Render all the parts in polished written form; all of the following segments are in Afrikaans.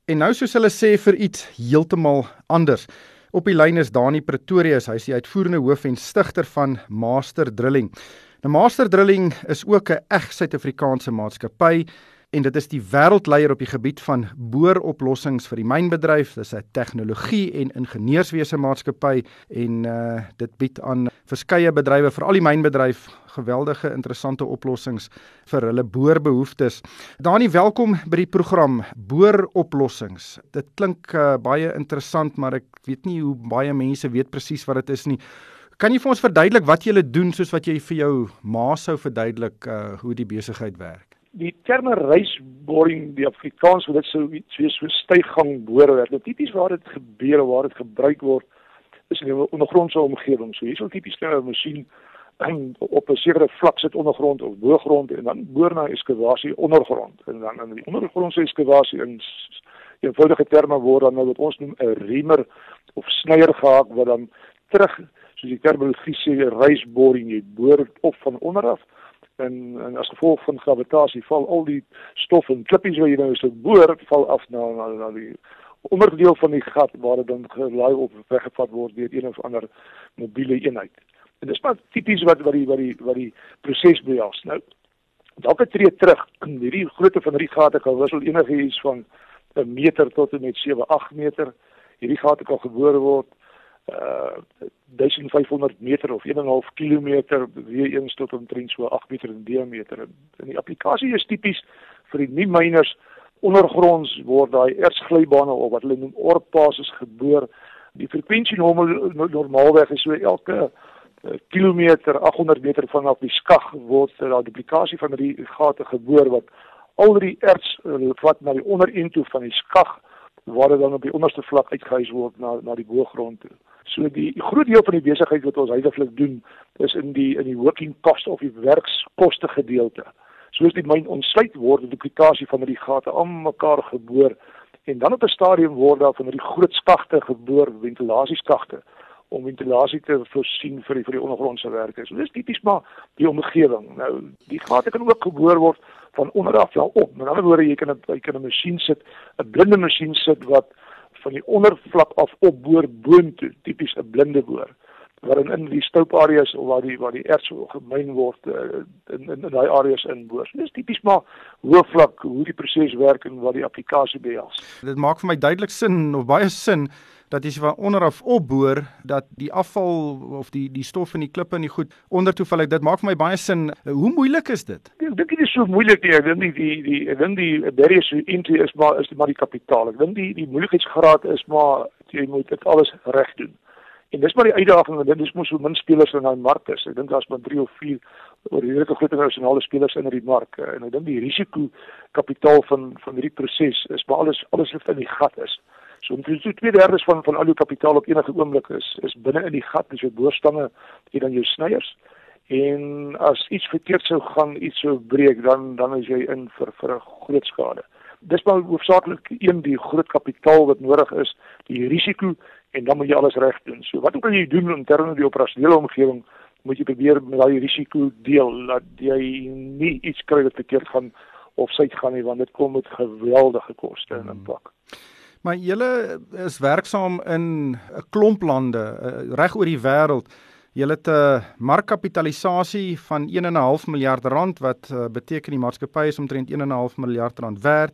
En nou soos hulle sê vir iets heeltemal anders. Op die lyn is Dani Pretorius, hy is die uitvoerende hoof en stigter van Master Drilling. Nou Master Drilling is ook 'n eg Suid-Afrikaanse maatskappy en dit is die wêreldleier op die gebied van booroplossings vir die mynbedryf. Dis 'n tegnologie en ingenieurswese maatskappy en dit bied aan verskeie bedrywe, veral die mynbedryf, geweldige interessante oplossings vir hulle boorbehoeftes. Dani, welkom by die program Booroplossings. Dit klink baie interessant, maar ek weet nie hoe baie mense weet presies wat dit is nie. Kan jy vir ons verduidelik wat julle doen, soos wat jy vir jou ma sou verduidelik hoe die besigheid werk? Die terme reisboring, die Afrikaans, wat dit sou iets wees so styfgang boorwerk. Nou tipies waar dit gebeur, waar dit gebruik word, is in 'n ondergrondse omgewing. So hier sal tipies 'n masjien op 'n sekere vlak sit ondergrond of boogrond en dan boor na eskavasie ondergrond. En dan in die ondergrondse eskavasie in eenvoudige terme word dan nou wat ons noem 'n reamer of snyer gehaak wat dan terug, soos die terminologie sê, reisboring, jy boor op van onderaf. En as gevolg van gravitasie val al die stof en klippies wat jy nou so boor, val af na die onderdeel van die gat waar dit dan gelaai of weggevat word deur een of ander mobiele eenheid. En dis maar tipies wat die proses behels. Nou, dalk 'n tree terug, hierdie grootte van hierdie gate kan wissel enigiets van 1 meter tot en met 7-8 meter. Hierdie gate kan geboor word 1500 meter of 1,5 kilometer, weer eens tot omtrent so 8 meter in diameter. En die applikasie is tipies vir die nie-myners. Ondergronds word daai ertsglybane of wat hulle noem oorpases geboor. Die frekwensie normaalweg is so elke kilometer, 800 meter vanaf die skag word daar die duplikasie van die gate geboor wat al die erts wat na die onderend toe van die skag waar dit dan op die onderste vlak uitgehuis word na die boogrond toe. So die groot deel van die besigheid wat ons huidiglik doen is in die working cost of die werkskoste gedeelte. Soos die myn ontsluit word, die duplikasie van die gate aan mekaar geboor en dan op 'n stadium word daar van die groot skagte geboor, ventilasieskagte om ventilasie te voorsien vir die ondergrondse werke. So dis tipies maar die omgewing. Nou die gate kan ook geboor word van onderaf na op. Met ander woorde, jy kan 'n masjien sit, 'n blinde masjien sit wat van die ondervlak af opboor boontoe, tipies 'n blinde boor, waarin in die stoupareas of waar die erts gemyn word in daai areas inboor. So dis tipies maar hoofvlak hoe die proses werk en wat die applikasie behels. Dit maak vir my duidelik sin of baie sin dat as jy van onderaf opboor, dat die afval of die stof en die klippe en die goed ondertoe val. Dit maak vir my baie sin. Hoe moeilik is dit? Ek dink dit is so moeilik nie. Ek dink die barrier to entry is maar die kapitaal. Ek dink die moeilikheidsgraad is maar jy moet dit alles reg doen. En dis maar die uitdaging, en dis mos so min spelers in daai mark is. Ek dink daar's maar 3 of 4 redelike groot internasionale spelers in die mark. En ek dink die risiko kapitaal van hierdie proses is maar alles wat in die gat is. So omtrent 2/3 van al jou kapitaal op enige oomblik is binne in die gat, dis jou boorstange en dan jou snyers. En as iets verkeerd sou gaan, iets sou breek, dan is jy in vir 'n groot skade. Dis maar hoofsaaklik die groot kapitaal wat nodig is, die risiko, en dan moet jy alles reg doen. So wat ook al jy doen in terme van die operasionele omgewing, moet jy probeer met daai risiko deel, dat jy nie iets kry wat verkeerd gaan of suid gaan nie, want dit kom met geweldige koste en impak. Maar julle is werksaam in 'n klomp lande reg oor die wêreld. Julle het 'n markkapitalisasie van 1,5 miljard rand wat beteken die maatskappy is omtrent 1,5 miljard rand werd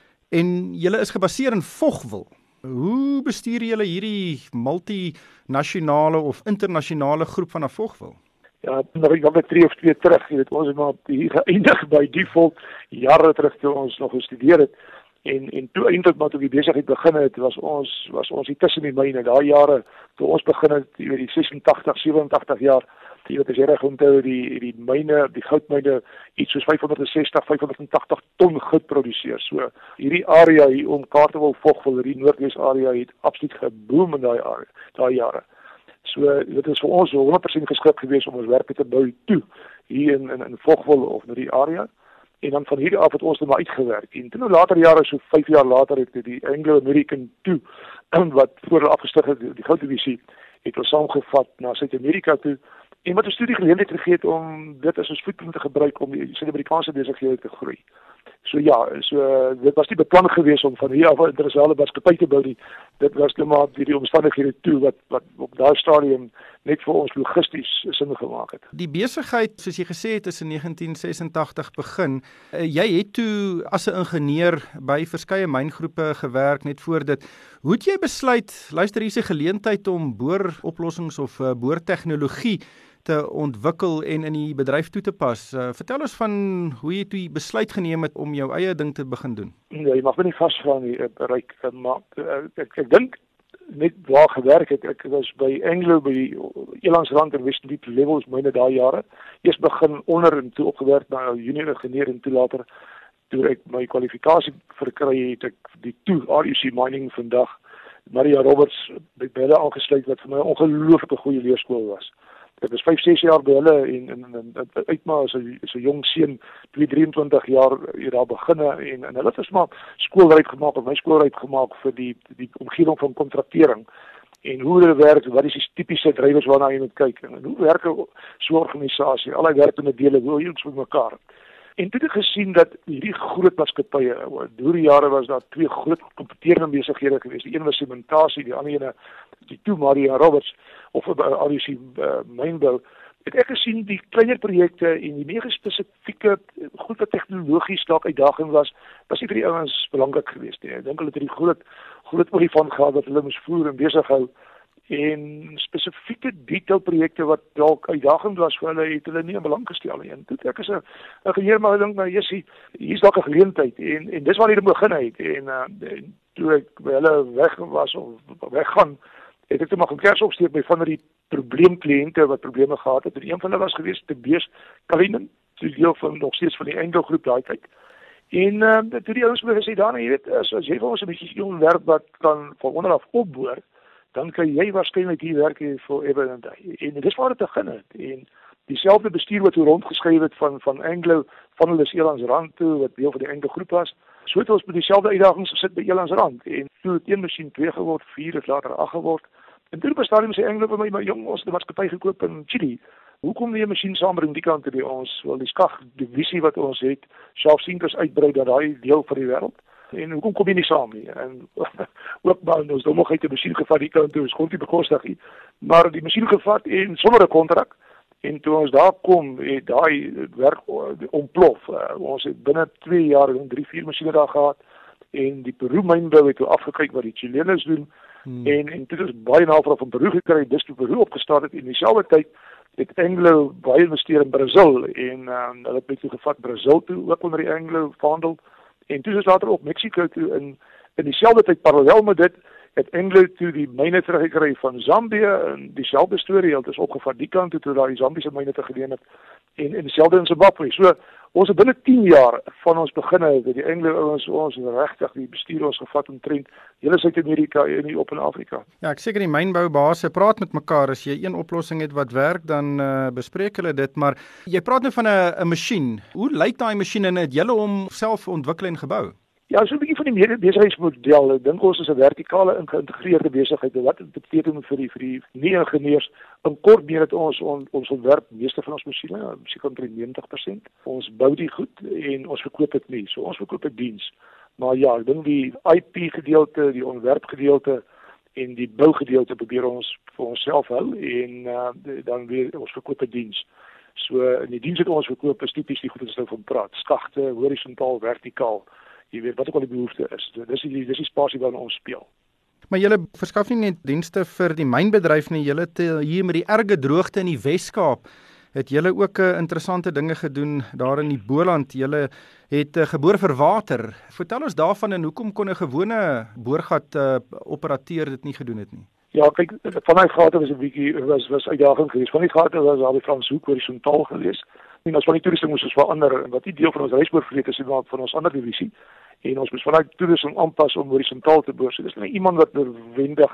en julle is gebaseer in Vogwel. Hoe bestuur julle hierdie multinasjonale of internasionale groep van Vogwel? Ja, nog ek 3 of 2 terug, jy weet, ons het maar hier geëindig by default jare terug toe ons nog gestudeer het. En toe eintlik maar toe die besigheid begin het, was ons hier tussen die myne. Daai jare toe ons begin het, jy weet die 86, 87 jaar, jy weet as jy reg onthou die myne, die goudmyne iets soos 560, 580 ton goud produseer. So hierdie area hier om Kaartewil, Vogwel, die Noordwes area het absoluut geboom in daai jare. So dit is vir ons 100% geskik geweest om ons werke te bou toe hier in Vogwel of in die area. En dan van hierdie af het ons dit maar uitgewerk. En toe later jare, so 5 jaar later, het die Anglo-American toe, wat voor afgestig het, die gouddivisie, het ons saamgevat na Suid-Amerika toe. En wat 'n studie geleentheid gegee het om dit as 'n voetpunt te gebruik om die Suid-Amerikaanse besighede te groei. So ja, dit was nie beplan geweest om van hier af 'n internasionale maatskappy te bou nie. Dit was net maar die omstandighede toe wat op daai stadium net vir ons logisties sin gemaak het. Die besigheid, soos jy gesê het, is in 1986 begin. Jy het toe as 'n ingenieur by verskeie myngroepe gewerk net voor dit. Hoe het jy besluit, luister, hier is 'n geleentheid om booroplossings of boortegnologie te ontwikkel en in die bedryf toe te pas? Vertel ons van hoe jy toe besluit geneem het om jou eie ding te begin doen. Nee, jy mag my nie vasvra nie, Ryk, maar ek dink net waar gewerk het. Ek was by Anglo by die Elandsrand en Westdiep levels myne daai jare. Eers begin onder en toe opgewerk na junior ingenieur en toe later toe ek my kwalifikasie verkry het ek die toe RUC Mining vandag Maria Roberts by hulle aangesluit wat vir my 'n ongelooflike goeie leerskool was. Ek was 5-6 jaar by hulle en uitmaak as 'n jong seun 23 jaar hier daar beginne en hulle het maar skoolryp gemaak of my skoolryp gemaak vir die omgewing van kontraktering en hoe dit werk, wat is die tipiese drywers waarna jy moet kyk en hoe werk so 'n organisasie, al die werkende dele, hoe jy ons met mekaar. En toe het ek gesien dat hierdie groot maatskappye, deur die jare was daar twee groot kompeterende besighede geweest. Die een was sementasie, die ander ene die toe Maria Roberts of RUC mynbou. Het ek gesien die kleiner projekte en die meer spesifieke goed wat tegnologies dalk uitdaging was nie vir die ouens belangrik geweest nie. Ek dink hulle het die groot olifant gehad wat hulle moes voer en besig hou. En spesifieke detailprojekte wat dalk uitdagend was vir hulle het hulle nie in belang gestel nie. En toe ek as 'n ingenieur maar dink nou hier's dalk 'n geleentheid en dis waar dit begin het en toe ek by hulle weg was of weggaan het ek toe maar 'n kers opsteek by van die probleemkliënte wat probleme gehad het. En een van hulle was geweest te Beers Kalinin, deel van nog steeds van die Anglo groep daai tyd. En toe die ouens my gesê daarna jy weet as jy vir ons 'n bietjie ontwerp wat kan van onder af opboor dan kan jy waarskynlik hier werk vir ever and day. En dis waar dit begin het. En dieselfde bestuur wat hoe rondgeskryf het van Anglo, van hulle Elandsrand toe, wat deel van die Anglo groep was. So het ons met dieselfde uitdagings gesit by Elandsrand. En toe het 1 masjien 2 geword, 4 het later 8 geword. En toe bestaan die Anglo vir my, maar jong, ons het 'n maatskappy gekoop in Chili. Hoekom nie 'n masjien saambring die kant toe by ons? Wel die skag divisie wat ons het, selfsinkers uitbrei dat daai deel van die wêreld. En hoekom kom jy nie saam nie? En ook maar ons domogheid die masjien gevat die kant toe, ons kon nie bekostig nie. Maar die masjien gevat en sonder 'n kontrak. En toe ons daar kom, het daai werk ontplof. Ons het binne 2 jaar 3-4 masjiene daar gehad. En die Peru mynbou het toe afgekyk wat die Chilenes doen. En toe is baie navraag van Peru gekry, dis toe Peru opgestart het en dieselfde tyd het Anglo baie investeer in Brazil en hulle het toe gevat Brazil toe ook onder die Anglo vaandel. En toe is later ook Mexico toe in dieselfde tyd parallel met dit het Anglo toe die myne teruggekry van Zambië en dieselfde storie het is opgevat die kant toe daar die Zambiese myne te geleen het en dieselfde in Zimbabwe. So ons het binne 10 jaar van ons beginne het die Anglo ouens ons regtig die bestuur ons gevat omtrent hele Suid-Amerika en hier op in Afrika. Ja, ek seker die mynboubase praat met mekaar as jy een oplossing het wat werk dan bespreek hulle dit, maar jy praat nou van 'n masjien. Hoe lyk daai masjien en het julle hom self ontwikkel en gebou? Ja, so 'n bietjie van die medebesigheidsmodel. Ek dink ons is 'n vertikale geïntegreerde besigheid. Wat dit beteken vir die nie ingenieurs in kort meer dat ons ontwerp meeste van ons masjiene, seker omtrent 90%. Ons bou die goed en ons verkoop dit nie. So ons verkoop 'n diens. Maar ja, ek dink die IP gedeelte, die ontwerp gedeelte en die bou gedeelte probeer ons vir onsself hou en dan weer ons verkoop 'n diens. So die diens wat ons verkoop is tipies die goed wat ons nou van praat. Skagte, horisontaal, vertikaal. Jy weet wat ook al die behoefte is. Dis die spasie waarin ons speel. Maar julle verskaf nie net dienste vir die mynbedryf nie, julle het hier met die erge droogte in die Wes-Kaap het julle ook interessante dinge gedoen daar in die Boland. Julle het geboor vir water. Vertel ons daarvan en hoekom kon 'n gewone boorgat operateur dit nie gedoen het nie? Ja, kyk, van my gate was 'n bietjie was uitdaging geweest. Van die gate was daar die Franshoek horisontaal geweest. En ons van die toerusting moes ons verander en wat nie deel van ons reisboorvlek is maar van ons ander divisie. En ons moes vanuit toerusting aanpas om horisontaal te boor. So dis nie iemand wat noodwendig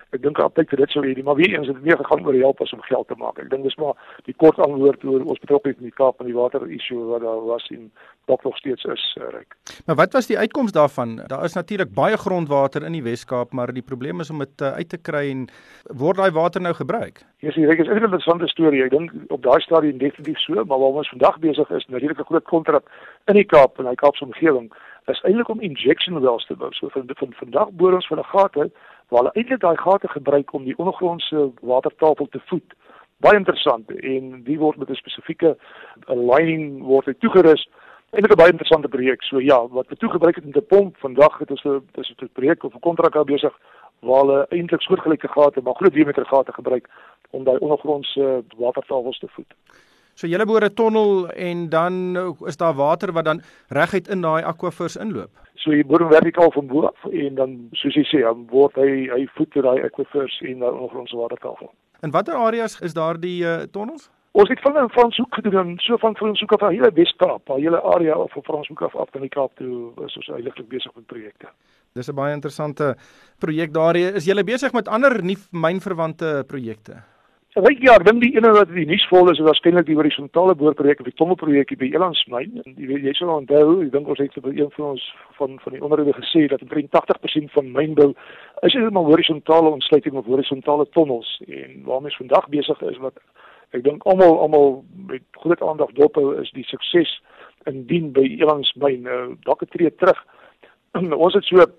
ek dink altyd vir dit sou hê, maar weer eens het dit meer gegaan oor help as om geld te maak. Ek dink dis maar die kort antwoord oor ons betrokkenheid in die Kaap en die water issue wat daar was en dalk nog steeds is, Ryk. Maar wat was die uitkoms daarvan? Daar is natuurlik baie grondwater in die Wes-Kaap, maar die probleem is om dit uit te kry en word daai water nou gebruik? Ja, Ryk, is 'n interessante storie. Ek dink op daai stadium definitief so, maar waar ons vandag besig is, 'n redelike groot kontrak in die Kaap en die Kaapse omgewing, is eintlik om injection wells te bou. So vandag boor ons van 'n gate waar hulle eintlik daai gate gebruik om die ondergrondse watertafel te voed. Baie interessant, en die word met 'n spesifieke lining word hy toegerus. Eintlik 'n baie interessante projek. So ja, wat we toegebruik het om te pomp, vandag het ons 'n projek of 'n kontrak daar besig waar hulle eintlik soortgelyke gate, maar groot diameter gate gebruik om daai ondergrondse watertafels te voed. So julle boor 'n tonnel en dan is daar water wat dan reguit in daai aquifers inloop. So jy boor hom vertikaal van bo af en dan, soos jy sê, dan word hy voed tot daai aquifers en daai ondergrondse watertafel. In watter areas is daar die tonnels? Ons het van soek gedoen, so van soek af 'n hele Wes-Kaap, 'n hele area of van soek af in die Kaap toe, is ons eintlik besig met projekte. Dis 'n baie interessante projek daar. Is julle besig met ander nie mynverwante projekte? Ryk, ja, ek dink die ene wat die nuusvol is waarskynlik die horisontale boorprojek of die tonnelprojek by Elandsmyn. En jy sal onthou, ek dink ons het by een van ons van die onderhoude gesê dat omtrent 80% van mynbou is heeltemal horisontale ontsluiting of horisontale tonnels, en waarmee ons vandag besig is, wat ek dink almal met groot aandag dophou, is die sukses indien by Elandsmyn. Dalk 'n tree terug. Ons het so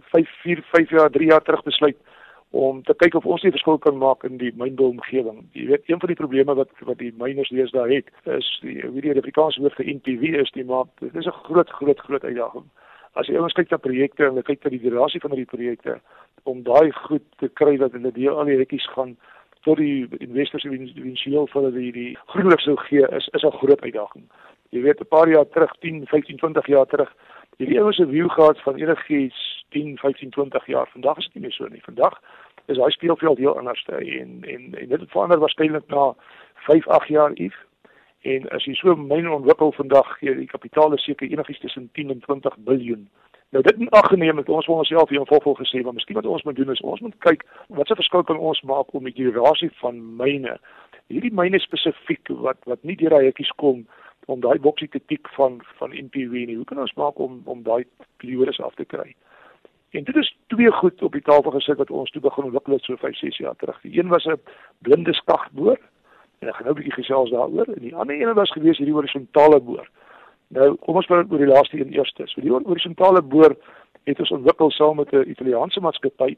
3 jaar terug besluit om te kyk of ons die verskil kan maak in die mynbouomgewing. Jy weet, een van die probleme wat die myners deesdae het, is die Afrikaanse woord vir NPV is die, maar dit is 'n groot uitdaging. As jy ons kyk na projekte en jy kyk na die durasie van die projekte, om daai goed te kry dat hulle deur al die hekkies gaan tot die investors eventueel vir hulle die groenlig sou gee, is 'n groot uitdaging. Jy weet, 'n paar jaar terug, 10, 15, 20 jaar terug, hierdie ouens 'n view gehad van enigiets 10, 15, 20 jaar. Vandag is dit nie meer so nie. Vandag is daai speelveld heel anders en dit het verander waarskynlik na 5, 8 jaar iets. En as jy so myne ontwikkel vandag, gee die kapitaal is seker enigiets tussen 10 en 20 biljoen. Nou dit in ag geneem het ons vir onsself hier in Volvo gesê, maar miskien wat ons moet doen is ons moet kyk wat se verskil kan ons maak om die durasie van myne. Hierdie myne spesifiek wat nie deur daai hekkies kom om daai boksie te tik van NPV nie. Hoe kan ons maak om daai periodes af te kry? En dit is twee goed op die tafel gesit wat ons toe begin ontwikkel het so 5, 6 jaar terug. Die een was 'n blinde skagboor, en ek gaan nou 'n bietjie gesels daaroor, en die ander een was gewees hierdie horisontale boor. Nou, kom ons praat oor die laaste een eers. So die horisontale boor het ons ontwikkel saam met 'n Italiaanse maatskappy,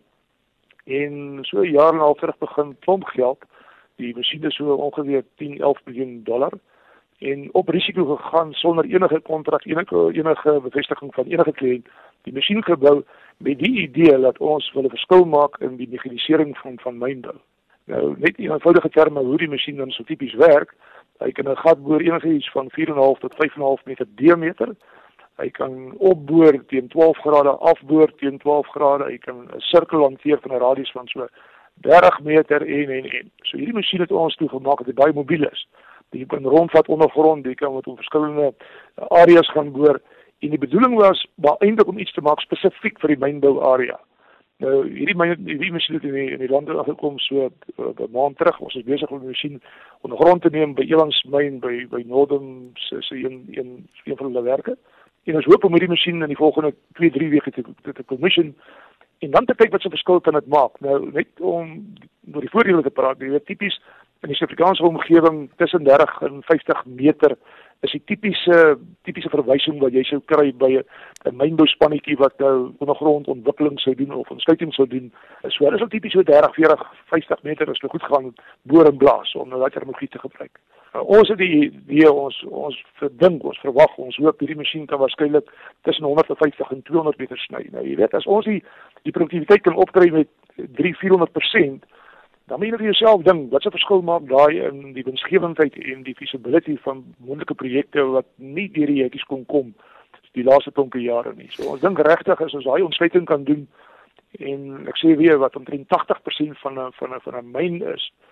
en so 'n jaar en 'n half terug begin klomp geld. Die masjiene so ongeveer 10, 11 miljoen dollar, en op risiko gegaan sonder enige kontrak, enige bevestiging van enige kliënt, die masjien gebou met die idee dat ons wil 'n verskil maak in die mechanisering van mynbou. Nou, net in eenvoudige terme hoe die masjien dan so tipies werk, hy kan 'n gat boor enigiets van 4,5 tot 5,5 meter diameter. Hy kan opboor teen 12 grade, afboor teen 12 grade, hy kan 'n sirkel hanteer van 'n radius van so 30 meter en. So hierdie masjien het ons toegemaak dat hy baie mobiel is. Jy kan rondvat ondergrond, jy kan met verskillende areas gaan boor, en die bedoeling was maar eintlik om iets te maak spesifiek vir die mynbou area. Nou, hierdie masjien het in die land aangekom so 'n maand terug. Ons is besig om die masjien ondergrond te neem by Elandsmyn, by Northern se een van hulle werke. En ons hoop om hierdie masjien in die volgende 2-3 weke te commission, en dan te kyk wat se verskil kan dit maak. Nou, net om oor die voordele te praat, jy weet, tipies in die Suid-Afrikaanse omgewing tussen 30 en 50 meter is die tipiese verwysing wat jy sou kry by 'n mynbouspannetjie wat nou ondergrondontwikkeling sou doen of ontsluiting sou doen. So hulle is al tipies so 30, 40, 50 meter as hulle goed gaan boor en blaas om daai terminologie te gebruik. Ons het die idee, ons verdink, ons verwag, ons hoop hierdie masjien kan waarskynlik tussen 150 en 200 meter sny. Nou jy weet, as ons die produktiwiteit kan opkry met 300-400%, dan moet jy vir jouself dink, wat se verskil maak daai in die winsgewendheid en die feasibility van moontlike projekte wat nie deur die hekkies kon kom die laaste klompe jare nie. So ons dink regtig as ons daai ontsluiting kan doen, en ek sê weer wat omtrent 80% van 'n myn is,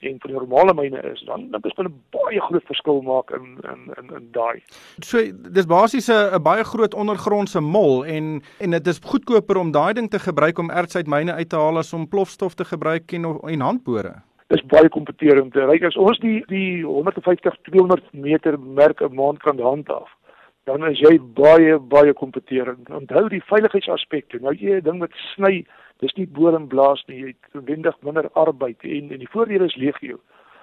en vir die normale myne is, dan is dit 'n baie groot verskil maak in daai. So dis basies 'n baie groot ondergrondse mol en dit is goedkoper om daai ding te gebruik om erts uit myne uit te haal as om plofstof te gebruik en handbore. Dis baie kompeterend. Ryk as ons die 150-200 meter merk 'n maand kan handhaaf, dan is jy baie kompeterend. Onthou die veiligheidsaspekte. Nou jy 'n ding met sny, dis nie boor en blaas nie, jy het wendig minder arbeid en die voordele is legio.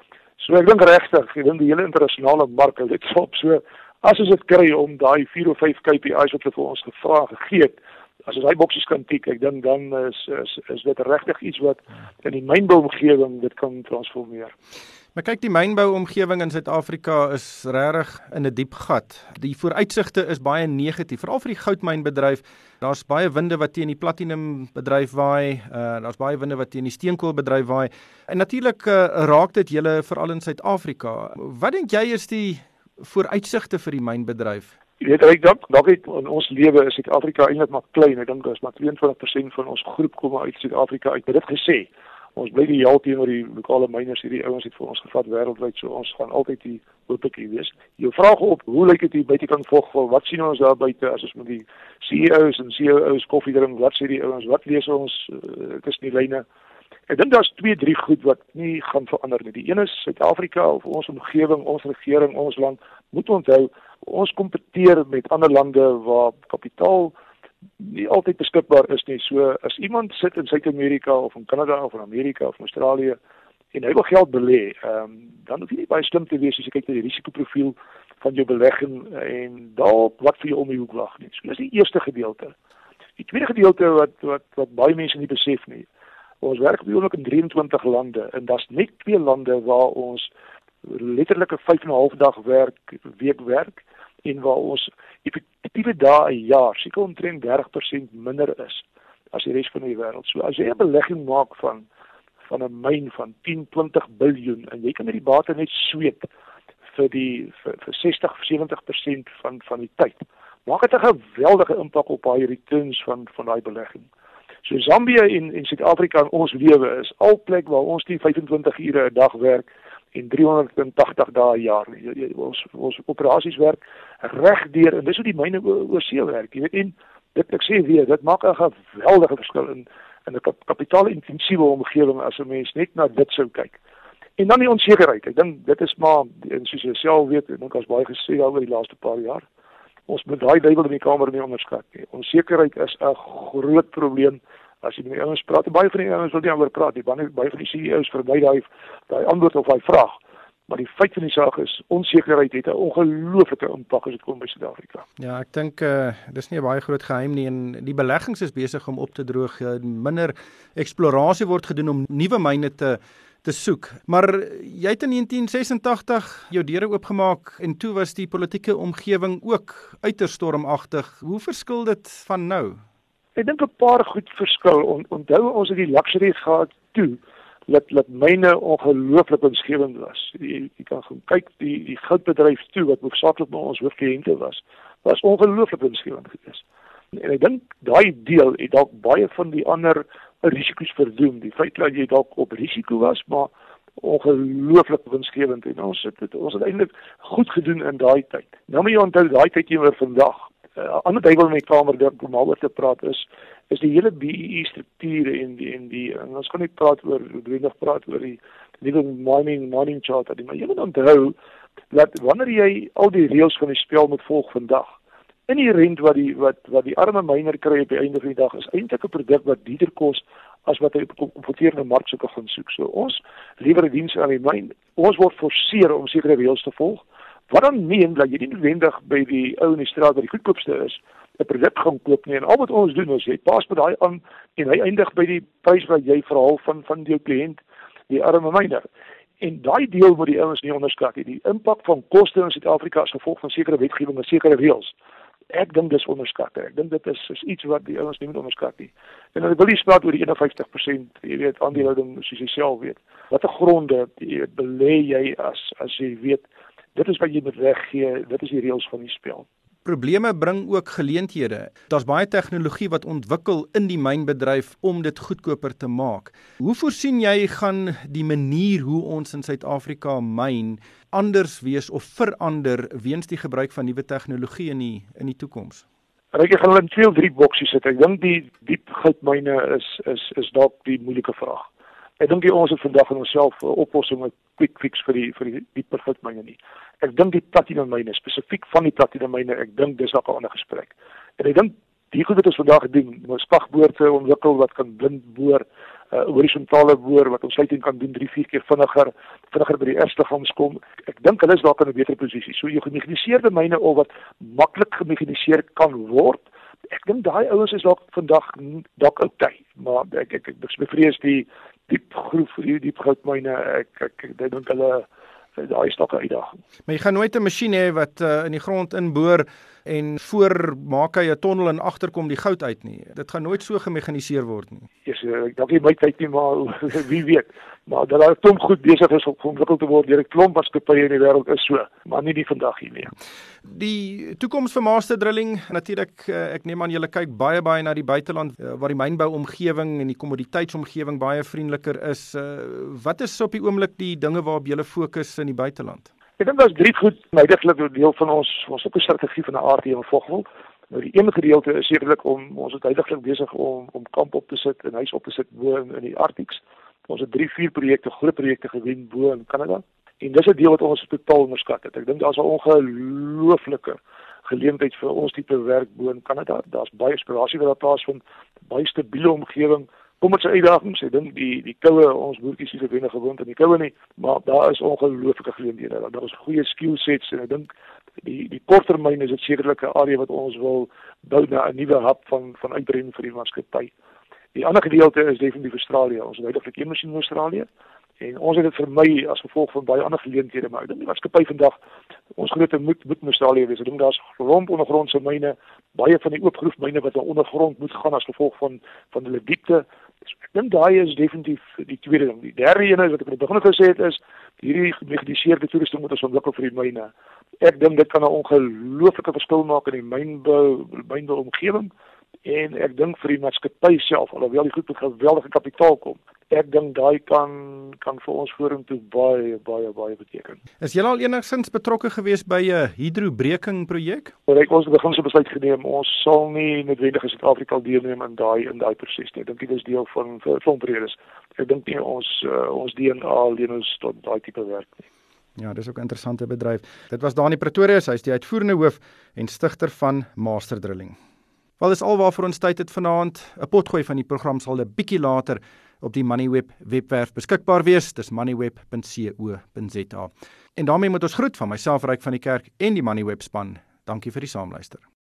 So ek dink regtig, die hele internasionale mark hou dit op. So as ons dit kry om daai 4 of 5 KPI's wat hulle vir ons gegee het, as ons daai boksies kan tik, ek dink dan is dit regtig iets wat in die mynbouomgewing dit kan transformeer. Maar kyk, die mynbouomgewing in Suid-Afrika is regtig in 'n diep gat. Die vooruitsigte is baie negatief, veral vir die goudmynbedryf. Daar's baie winde wat teen die platinumbedryf waai, daar's baie winde wat teen die steenkoolbedryf waai. En natuurlik raak dit julle veral in Suid-Afrika. Wat dink jy is die vooruitsigte vir die mynbedryf? Jy weet, ek dink in ons lewe is Suid-Afrika eintlik maar klein. Ek dink daar's maar 22% van ons groep kom uit Suid-Afrika uit. Dit gesê, ons bly die help teenoor die lokale myners, hierdie ouens het vir ons gevat wêreldwyd, so ons gaan altyd die hoopetjie wees. Jou vraag op, hoe lyk dit hier buitekant Vogval? Wat sien ons daar buite as ons met die CEO's en COO's koffie drink? Wat sê die ouens? Wat lees ons tussen die lyne? Ek dink daar's 2-3 goed wat nie gaan verander nie. Die een is Suid-Afrika of ons omgewing, ons regering, ons land moet onthou, ons kompeteer met ander lande waar kapitaal nie altyd beskikbaar is nie. So as iemand sit in Suid-Amerika of in Kanada of in Amerika of in Australië en hy wil geld belê, dan hoef jy nie baie slim te wees as jy kyk na die risikoprofiel van jou belegging en dalk wat vir jou om die hoek wag nie. So dis die eerste gedeelte. Die tweede gedeelte wat baie mense nie besef nie. Ons werk ook in 23 lande en daar's net 2 lande waar ons letterlik 'n 5,5 dag week werk en waar ons effektiewe dae 'n jaar seker omtrent 30% minder is as die res van die wêreld. So as jy 'n belegging maak van 'n myn van 10-20 biljoen en jy kan met die bate net sweep vir 60-70% van die tyd, maak dit 'n geweldige impak op daai returns van daai belegging. So Zambia en Suid-Afrika in ons lewe is al plek waar ons nie 25 ure 'n dag werk en 380 dae 'n jaar. Ons operasies werk regdeur en dis hoe die myne oor see werk. Jy weet, en ek sê weer, dit maak 'n geweldige verskil in 'n kapitaalintensiewe omgewing as 'n mens net na dit sou kyk. En dan die onsekerheid. Ek dink dit is maar, en soos jy self weet, ek dink ons baie gesê daaroor die laaste paar jaar. Ons moet daai duiwel in die kamer nie onderskat nie. Onsekerheid is 'n groot probleem. As jy met die ouens praat, baie van die ouens wil nie oor praat nie. Baie van die CEO's verby daai antwoord op daai vraag. Maar die feit van die saak is, onsekerheid het 'n ongelooflike impak as dit kom by Suid-Afrika. Ja, ek dink dis nie 'n baie groot geheim nie en die beleggings is besig om op te droog. Minder eksplorasie word gedoen om nuwe myne te soek. Maar jy het in 1986 jou deure oopgemaak en toe was die politieke omgewing ook uiters stormagtig. Hoe verskil dit van nou? Ek dink 'n paar goed verskil. Onthou ons het die luxury gehad toe dat myne ongelooflik winsgewend was. Jy kan gaan kyk die goudbedryf toe wat hoofsaaklik maar ons hoofkliënte was ongelooflik winsgewend geweest. En ek dink daai deel het dalk baie van die ander risiko's verdoem. Die feit dat jy dalk op risiko was, maar ongelooflik winsgewend en ons het eintlik goed gedoen in daai tyd. Nou moet jy onthou daai tyd teenoor vandag. Ander duiwel in die kamer dink om daaroor te praat is die hele BEE strukture en ons kan nie praat oor die nuwe mining charter nie, maar jy moet onthou dat wanneer jy al die reëls van die spel moet volg vandag, inherent wat die arme miner kry op die einde van die dag is eintlik 'n produk wat duurder kos as wat hy op die kompeterende mark sou gaan soek. So ons lewer 'n diens aan die myn. Ons word forceer om sekere reëls te volg. Wat dan meen dat jy nie noodwendig by die ou in die straat wat die goedkoopste is 'n produk gaan koop nie. En al wat ons doen is jy pas met daai aan en hy eindig by die prys wat jy verhaal van jou kliënt, die arme miner. En daai deel moet die ouens nie onderskat nie. Die impak van koste in Suid-Afrika as gevolg van sekere wetgewing en sekere reëls. Ek dink dis onderskat. Ek dink dit is iets wat die ouens nie moet onderskat nie. En dan wil jy praat oor die 51%, jy weet, aandelehouding soos jy self weet. Watter gronde belê jy as jy weet dit is wat jy moet weggee, dit is die reëls van die spel. probleme bring ook geleenthede. Daar's baie tegnologie wat ontwikkel in die mynbedryf om dit goedkoper te maak. Hoe voorsien jy gaan die manier hoe ons in Suid-Afrika myn anders wees of verander weens die gebruik van nuwe tegnologie in die toekoms? Ek gaan hulle in 2 of 3 boksies sit. Ek dink die diep goudmyne is dalk die moeilike vraag. Ek dink ons het vandag in onsself 'n oplossing met quick fix vir die dieper goudmyne nie. Ek dink die platinemyne, spesifiek van die platinemyne, ek dink dis dalk 'n ander gesprek. En ek dink die goed wat ons vandag doen, ons spagboorde ontwikkel wat kan blind boor, horisontale boor wat ons sluiting kan doen 3-4 keer vinniger by die erfliggaams kom. Ek dink hulle is dalk in 'n beter posisie. So jou gemekaniseerde myne of wat maklik gemekaniseer kan word. Ek dink daai ouens is dalk vandag dalk oukei, maar ek bevrees die diep goudmyne, ek dink hulle daai is dalk 'n uitdaging. Maar jy gaan nooit 'n masjien hê wat in die grond inboor en voor maak hy 'n tonnel en agterkom die goud uit nie. Dit gaan nooit so gemekaniseer word nie. Yes, ek dink nie my tyd nie, maar wie weet. Maar dat daar 'n klomp goed besig is om ontwikkel te word deur 'n klomp maatskappye in die wêreld is so, maar nie die vandag hier nie. Die toekoms vir master drilling, natuurlik, ek neem aan julle kyk baie na die buiteland waar die mynbouomgewing en die kommoditeitsomgewing baie vriendeliker is. Wat is op die oomblik die dinge waarop julle fokus in die buiteland? Ek dink daar's 3 goed heidaglik deel van ons op 'n strategie van 'n aard hier in Vogwel. Nou die een gedeelte is sekerlik ons is heidaglik besig om kamp op te sit en huis op te sit bo in die Arkties. Ons het 3-4 projekte, groot projekte gewen bo in Kanada. En dis 'n deel wat ons totaal onderskat het. Ek dink daar's 'n ongelooflike geleentheid vir ons tipe werk bo in Kanada. Daar's baie eksplorasie wat daar plaasvind, baie stabiele omgewing. Kom met sy uitdagings, ek dink die koue, ons boertjies is wenig gewoond aan die koue nie, maar daar is ongelooflike geleenthede. Daar is goeie skill sets en ek dink die korttermyn is dit sekerlik 'n area wat ons wil bou na 'n nuwe hub van uitbreiding vir die maatskappy. Die ander gedeelte is definitief Australië. Ons het heidaglik 1 masjien in Australië en ons het dit vermy as gevolg van baie ander geleenthede, maar ek dink die maatskappy vandag ons groot moet in Australië wees. Ek dink daar's ondergrondse myne, baie van die oopgroefmyne wat ondergrond moet gaan as gevolg van hulle diepte. Ek dink daai is definitief die tweede ding. Die derde een is wat ek in die begin gesê het is hierdie gemekaniseerde toerusting moet ons ontwikkel vir die myne. Ek dink dit kan 'n ongelooflike verskil maak in die mynbou omgewing en ek dink vir die maatskappy self, alhoewel die goed met geweldige kapitaal kom. Ek dink daai kan vir ons vorentoe baie beteken. Is jy al enigstens betrokke gewees by 'n hydrobreking projek? Ons het begin so besluit geneem, ons sal nie noodwendig in Suid-Afrika deelneem in daai proses nie. Ek dink dit is deel van redes. Ek dink nie ons DNA leen ons tot daai tipe werk nie. Ja, dis ook 'n interessante bedryf. Dit was Dani Pretorius, hy is die uitvoerende hoof en stigter van Master Drilling. Wel, dis alwaarvoor ons tyd het vanaand. 'n Potgooi van die program sal 'n bietjie later op die Moneyweb webwerf beskikbaar wees. Dis moneyweb.co.za. En daarmee moet ons groet van myself Ryk van die Kerk en die Moneyweb span. Dankie vir die saamluister.